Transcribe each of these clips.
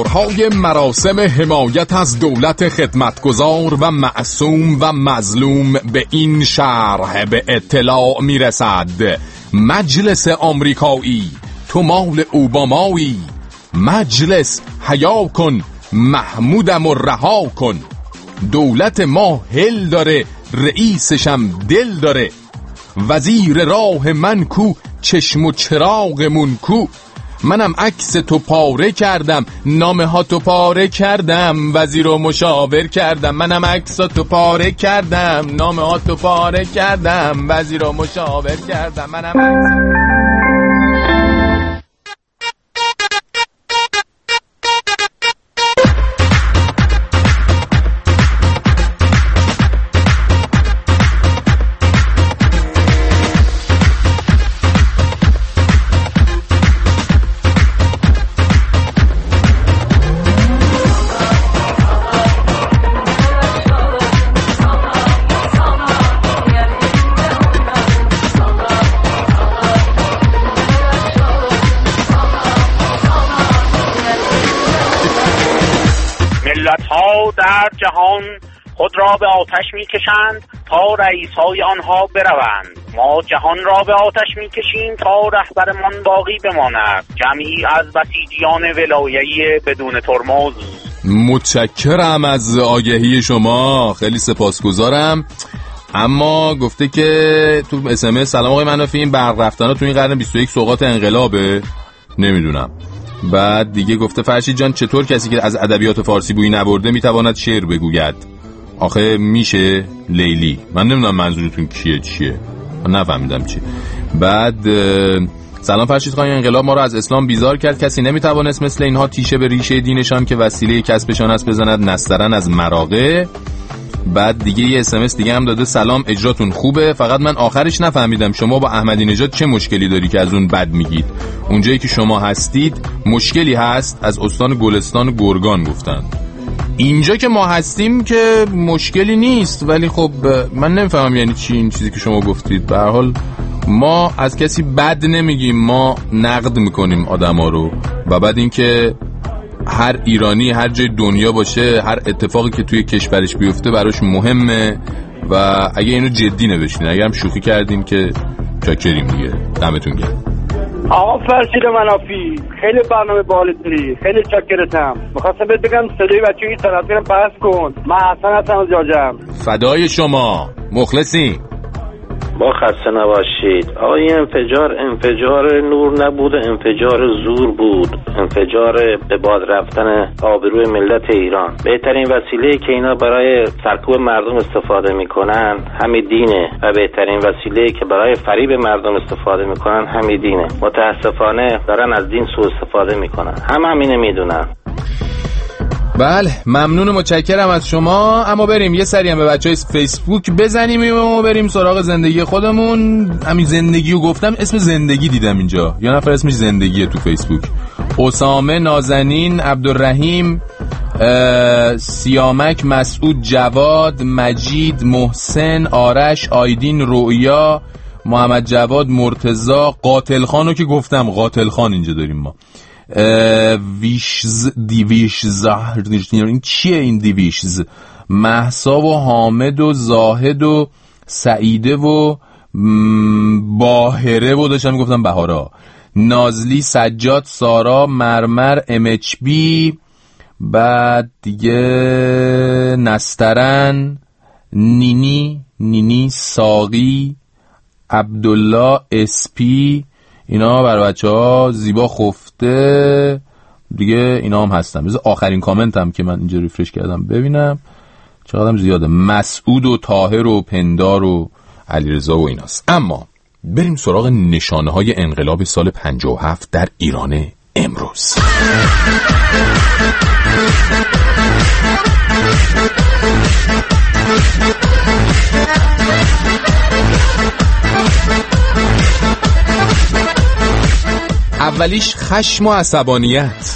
کارهای مراسم حمایت از دولت خدمتگزار و معصوم و مظلوم به این شرح به اطلاع میرسد: مجلس آمریکایی تو مال اوبامایی، مجلس حیا کن محمودم و رها کن، دولت ما هل داره رئیسشم دل داره، وزیر راه من کو چشم و چراغمون کو، منم عکس تو پاره کردم نامه ها تو پاره کردم، وزیر و مشاور کردم، منم عکس تو پاره کردم نامه ها تو پاره کردم، وزیر و مشاور کردم، منم عکس. ملت‌ها در جهان خود را به آتش می‌کشند تا رئیس‌های آنها بروند. ما جهان را به آتش می‌کشیم تا رهبرمان باقی بماند. جمعی از بسیجیان ولایتی بدون ترمز. متشکرم از آگهی شما، خیلی سپاسگزارم. اما گفته که تو SMS: سلام آقای منافی، این برق رفتن‌ها تو این قرن 21 سوغات انقلابه؟ نمیدونم. بعد دیگه گفته: فرشید جان چطور کسی که از ادبیات فارسی بویی نبرده میتواند شعر بگوید؟ آخه میشه لیلی، من نمیدونم منظورتون چیه، من نفهمیدم چی. بعد سلام فرشید خان، انقلاب ما رو از اسلام بیزار کرد، کسی نمیتوانست مثل اینها تیشه به ریشه دینشان که وسیله کسبشان است بزند، نسترن از مراغه. بعد دیگه یه SMS دیگه هم داده: سلام اجراتون خوبه، فقط من آخرش نفهمیدم شما با احمدی نژاد چه مشکلی داری که از اون بد میگید؟ اونجایی که شما هستید مشکلی هست؟ از استان گلستان گرگان گفتن. اینجا که ما هستیم که مشکلی نیست، ولی خب من نمیفهمم یعنی چی این چیزی که شما گفتید. به هر حال ما از کسی بد نمیگیم، ما نقد میکنیم آدما رو. و بعد اینکه هر ایرانی هر جای دنیا باشه، هر اتفاقی که توی کشورش بیفته براش مهمه و اگه اینو جدی نبشین، اگه هم شوخی کردیم که چاکریم دیگه. دمتون گرم. آقا فرشید منافی، خیلی برنامه باحالی داری، خیلی چاکرتم. می‌خواستم بهت بگم صدای بچه‌ها این طرف میرم پس کن. من حسن هستم از جاجم. فدای شما، مخلصی. با خسته نباشید. آقا این انفجار نور نبود، انفجار زور بود، انفجار به باد رفتن آبروی ملت ایران. بهترین وسیله که اینا برای سرکوب مردم استفاده میکنن همین دینه و بهترین وسیله که برای فریب مردم استفاده میکنن همین دینه. متاسفانه دارن از دین سوء استفاده میکنن، همینه میدونن. بله، ممنون و متشکرم از شما. اما بریم یه سری هم به بچهای فیسبوک بزنیم و بریم سراغ زندگی خودمون. همین زندگیو گفتم، اسم زندگی دیدم اینجا، یا نفر اسمش زندگیه تو فیسبوک. اسامه، نازنین، عبدالرحیم، سیامک، مسعود، جواد، مجید، محسن، آرش، آیدین، رؤیا، محمد جواد، مرتضی، قاتل خانو که گفتم، قاتل خان اینجا داریم ما. دیویشز این چیه این دیویشز؟ مهسا و حامد و زاهد و سعیده و باهره و داشتم گفتم بهارا، نازلی، سجاد، سارا، مرمر، MHB، بعد دیگه نسترن، نینی، ساقی، عبدالله، اسپی، اینا برای بچه‌ها. زیبا خفته دیگه، اینا هم هستن. بذار آخرین کامنت هم که من اینجا ریفرش کردم ببینم چقدرم زیاده. مسعود و طاهر و پندار و علیرضا و ایناست. اما بریم سراغ نشانه‌های انقلاب سال 57 در ایران امروز. اولیش خشم و عصبانیت.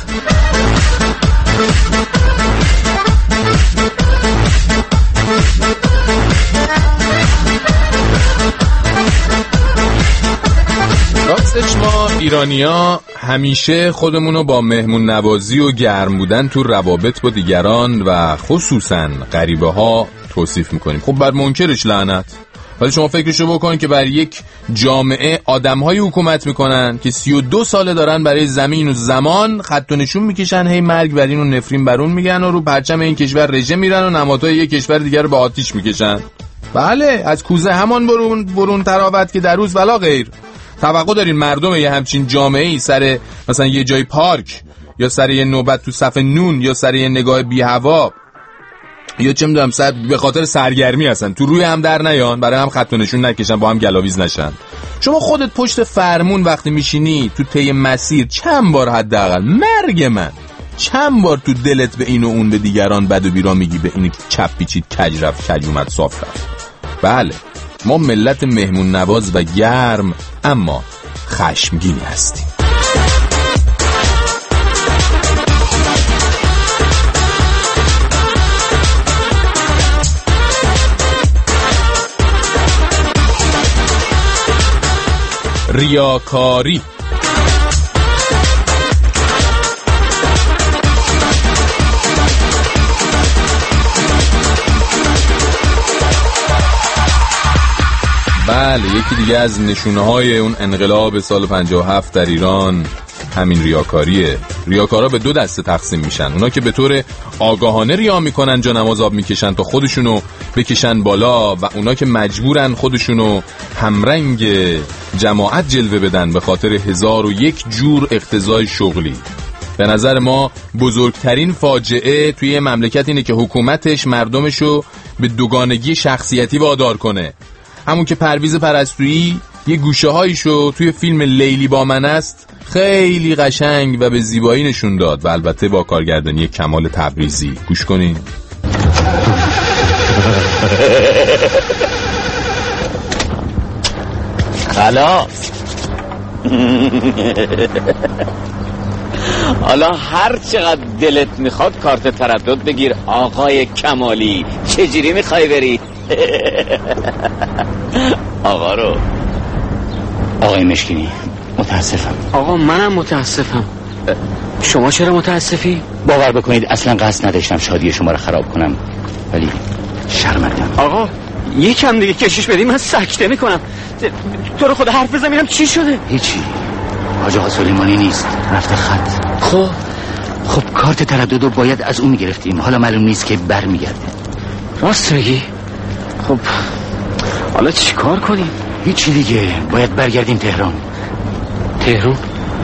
راستش ما ایرانی‌ها همیشه خودمونو با مهمون نوازی و گرم بودن تو روابط با دیگران و خصوصاً غریبه‌ها توصیف میکنیم. خب بر منکرش لعنت. ولی شما فکرشو بکنید که بر یک جامعه آدم‌های حکومت میکنن که 32 ساله دارن برای زمین و زمان خط و نشون میکشن، هی مرگ بر این و نفرین بر اون میگن و رو پرچم این کشور رژه میرن و نمادهای یک کشور دیگر رو به آتیش میکشن. بله، از کوزه همان برون تراوت که در روز ولا غیر. توقع دارین مردم یه همچین جامعه‌ای سر مثلا یه جای پارک یا سر یه نوبت تو صف نون یا سر یه نگاه بی هوا یا چه میدونم سر به خاطر سرگرمی هستن تو روی هم در نیان، برای هم خط و نشون نکشن، با هم گلاویز نشن؟ شما خودت پشت فرمون وقتی میشینی تو طی مسیر چند بار حداقل مرگ من چند بار تو دلت به این و اون به دیگران بد و بیرا میگی به این چپ پیچید کج رفت کج اومد صاف رفت؟ بله، ما ملت مهمون نواز و گرم اما خشمگینی هستیم. ریاکاری. بله، یکی دیگه از نشونه‌های اون انقلاب سال 57 در ایران همین ریاکاریه. ریاکارا به دو دسته تقسیم میشن: اونا که به طور آگاهانه ریا میکنن، جا نماز آب میکشن تا خودشونو بکشن بالا، و اونا که مجبورن خودشونو همرنگ جماعت جلوه بدن به خاطر 1001 جور اقتضای شغلی. به نظر ما بزرگترین فاجعه توی مملکت اینه که حکومتش مردمشو به دوگانگی شخصیتی وادار کنه. همون که پرویز پرستویی یه گوشه هایشو توی فیلم لیلی با من است خیلی قشنگ و به زیبایی نشون داد، و البته با کارگردانی کمال تبریزی. گوش کنین. خلاص. حالا هر چقدر دلت میخواد کارت تردد بگیر آقای کمالی. چجوری میخوای بری؟ آقا رو. آقای مشکینی متاسفم. آقا منم متاسفم. شما چرا متاسفی؟ باور بکنید اصلا قصد نداشتم شادی شما رو خراب کنم، ولی شرمندم. آقا یکم دیگه کشش بدیم من سکته میکنم. تو رو خدا حرف بزن ببینم چی شده. هیچی، حاج آقا سلیمانی نیست، رفته خط. خب کارت ترددو باید از اون میگرفتیم، حالا معلوم نیست که بر میگرده. راست میگی؟ خب حالا چی کار کنیم؟ هیچی دیگه، باید برگردیم تهران. تهران؟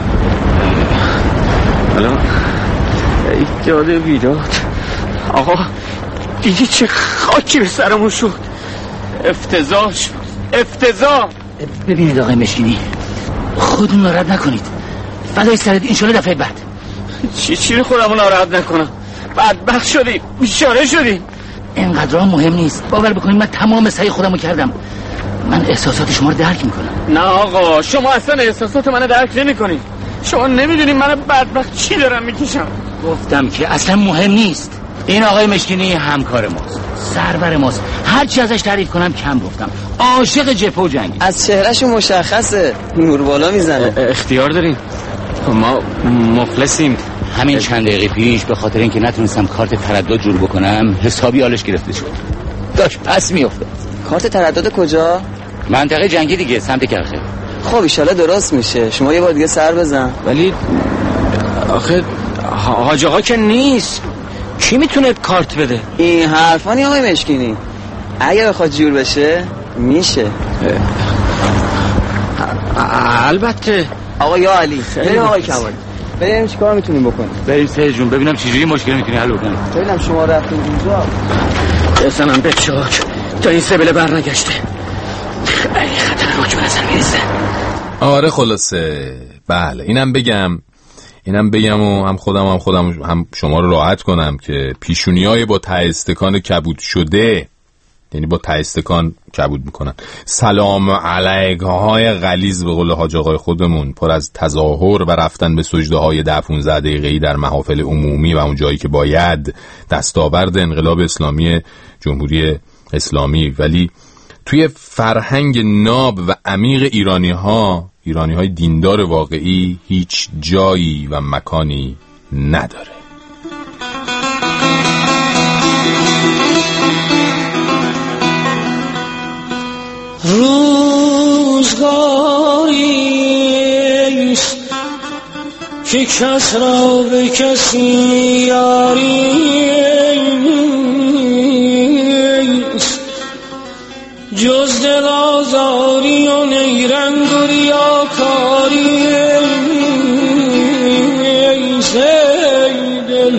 حالا ایجاد بیداد. آقا دیگه چه خاکی به سرمون شد. افتضاح شد، افتضاح. ببینید آقای مشکینی، خودتون ناراحت نکنید، فدای سرت، انشالله دفعه بعد. چی رو خودمون ناراحت نکنم؟ بدبخت شدیم، بیچاره شدیم. اینقدر مهم نیست، باور بکنید من تمام سعی خودمو کردم. من احساسات شما رو درک میکنم. نه آقا، شما اصلا احساسات منو درک نمیکنید. شما نمیدونید من بدبخت چی دارم میکشم. گفتم که اصلا مهم نیست. این آقای مشکینی همکار ماست، سرور ماست، هر چی ازش تعریف کنم کم گفتم. عاشق جبهه و جنگ. از چهرهشو مشخصه، نور بالا میزنه. اختیار داریم، ما مخلصیم. همین چند دقیقه پیش به خاطر اینکه نتونستم کارت تردد جور بکنم حسابی حالش گرفته شد، داشت پس میافتاد. کارت تردد کجا؟ منطقه جنگی دیگه، سمت کرخه. خب ایشالا درست میشه، شما یه بار دیگه سر بزن. ولی آخه حاج آقا که نیست، کی میتونه کارت بده؟ این حرفانی آقای مشکینی، اگه بخواد جور بشه میشه. البته. آقا یا علی، بریم آقای کمالی، بریم چی کار میتونیم بکنیم. بریم سه جون ببینم چجوری مشکل میتونی حل کنیم. ببینم شما رفتین اونجا. بزنم به چاک تا این سبله بر نگشته. خیلی خطرناک به نظر میرسه. آره خلاصه بله، اینم بگم و هم خودم هم شما رو راحت کنم که پیشونیای با ته استکان کبود شده، یعنی با ته استکان کبود میکنن، سلام علیکه های غلیظ به قول حاج آقای خودمون، پر از تظاهر و رفتن به سجده های 10-15 دقیقه‌ای در محافل عمومی و اون جایی که باید، دستاورد انقلاب اسلامی جمهوری اسلامی. ولی توی فرهنگ ناب و عمیق ایرانی ها ایرانی‌های دیندار واقعی هیچ جایی و مکانی نداره. روزگاریست که کس را به کسی یاریست، جز دل آزاری و نیرنگ و ریاکاری. دل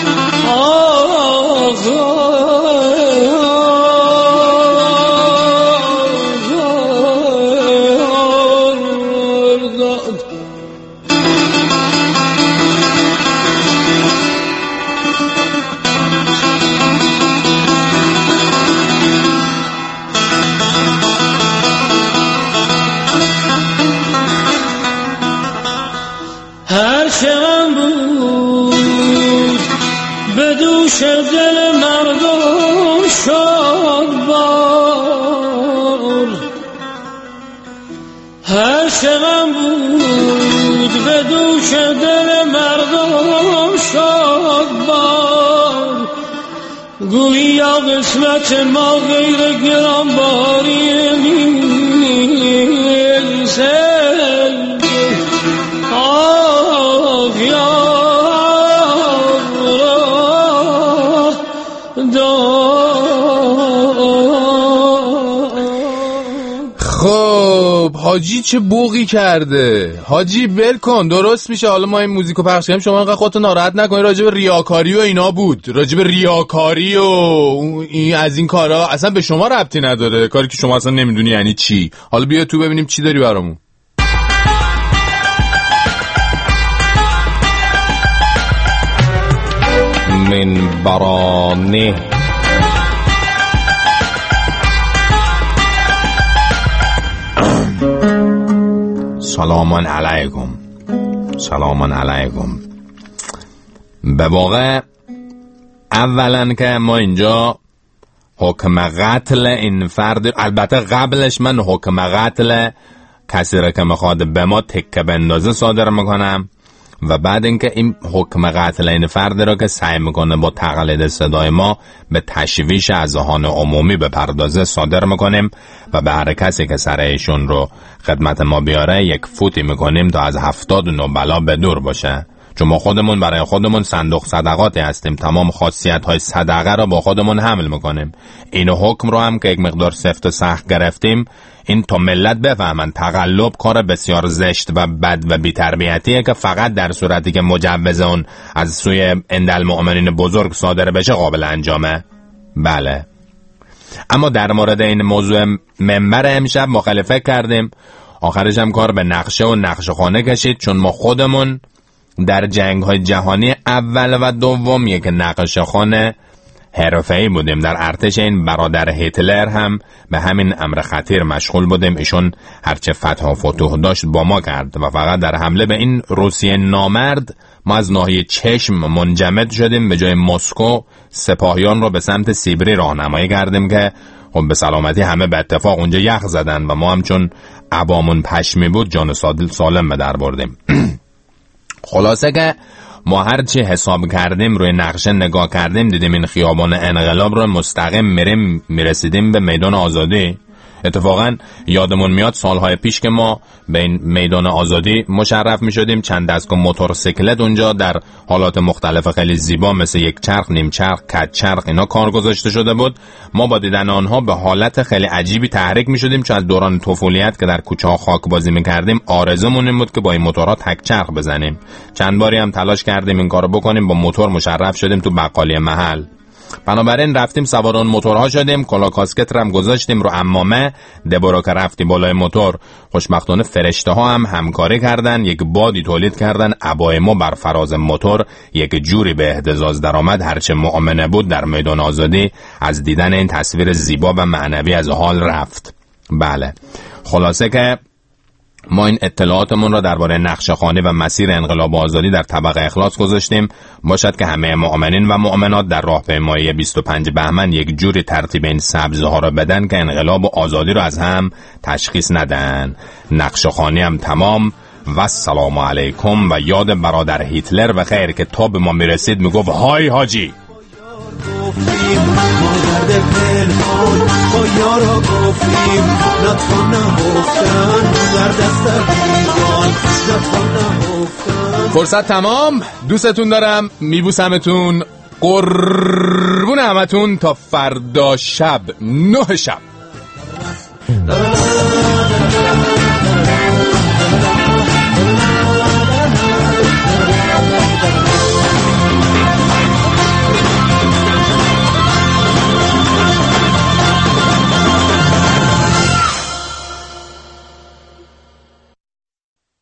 دل مردم شد بار، هر شغم بود به دوش دل مردم شد بار. گویا قسمت ما غیر گرانباری نیست. خب حاجی چه بوقی کرده. حاجی ول کن، درست میشه. حالا ما این موزیکو پخش کنیم، شما اینقدر خودتو ناراحت نکنید. راجع به ریاکاری و اینا بود، راجع به ریاکاری و این از این کارا اصلا به شما ربطی نداره، کاری که شما اصلا نمیدونی یعنی چی. حالا بیا تو ببینیم چی داری برامون. من برانه سلامان علیکم. سلامان علیکم. به واقع اولا که ما اینجا حکم قتل این فرد، البته قبلش من حکم قتل کسی را که میخواد به ما تکه بندازه صادر میکنم و بعد اینکه این حکم قتل این فرد را که سعی میکنه با تقلید صدای ما به تشویش اذهان عمومی بپردازه صادر میکنیم و به هر کسی که سر ایشون رو خدمت ما بیاره یک فوتی میکنیم تا از 79 بلا به دور باشه. چون ما خودمون برای خودمون صندوق صدقاتی هستیم، تمام خاصیت های صدقه را با خودمون حمل میکنیم. این حکم رو هم که یک مقدار سفت و سخت گرفتیم، این تا ملت بفهمن تقلب کار بسیار زشت و بد و بی‌تربیتیه که فقط در صورتی که مجوز اون از سوی اندالمؤمنین بزرگ صادر بشه قابل انجامه. بله، اما در مورد این موضوع منبر امشب مخالفت کردیم. آخرش هم کار به نقشه و نقشه خانه کشید، چون ما خودمون در جنگ‌های جهانی اول و دوم یک نقشه خانه حرفه‌ای بودیم. در ارتش این برادر هیتلر هم به همین امر خطیر مشغول بودیم. ایشون هرچه فتح و فتوح داشت با ما کرد و فقط در حمله به این روسیه نامرد ما از ناحیه چشم منجمد شدیم. به جای مسکو سپاهیان رو به سمت سیبری راهنمایی کردیم که خب به سلامتی همه به اتفاق اونجا یخ زدن و ما هم چون عبامون پشمی بود جان سالم به در بردیم. خلاصه که ما هرچی حساب کردیم روی نقشه نگاه کردیم، دیدیم این خیابان انقلاب رو مستقیم میرسیدیم به میدان آزادی. اتفاقا یادمون میاد سالهای پیش که ما به این میدان آزادی مشرف میشدیم، چند دستگاه موتورسیکلت اونجا در حالات مختلف خیلی زیبا مثل یک چرخ، نیم چرخ، کج چرخ اینا کار گذاشته شده بود. ما با دیدن آنها به حالت خیلی عجیبی تحریک میشدیم، چون از دوران طفولیت که در کوچه ها خاک بازی میکردیم آرزومون این بود که با این موتورها تک چرخ بزنیم. چند باری هم تلاش کردیم این کارو بکنیم، با موتور مشرف شدیم تو بقالی محل. بنابراین رفتیم سوار اون موتورها شدیم، کلا کاسکت رو هم گذاشتیم رو عمامه. دبورا که رفتی بالای موتور، خوشبختانه فرشته ها هم همکاری کردن، یک بادی تولید کردن. عبای ما بر فراز موتور یک جوری به اهتزاز درآمد، هرچه مؤمنه بود در میدان آزادی از دیدن این تصویر زیبا و معنوی از حال رفت. بله، خلاصه که ما این اطلاعاتمون را درباره نقشه‌خوانی و مسیر انقلاب آزادی در طبق اخلاص گذاشتیم، باشد که همه مؤمنین و مؤمنات در راهپیمایی 25 بهمن یک جوری ترتیب این سبزها را بدن که انقلاب و آزادی را از هم تشخیص ندن. نقشه‌خوانی هم تمام و السلام علیکم. و یاد برادر هیتلر و خیر که تا به ما میرسید میگفت های حاجی. فرصت تمام. دوستتون دارم، میبوسمتون، قربون همتون تا فردا شب 9 شب.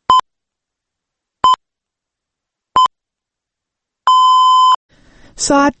ساعت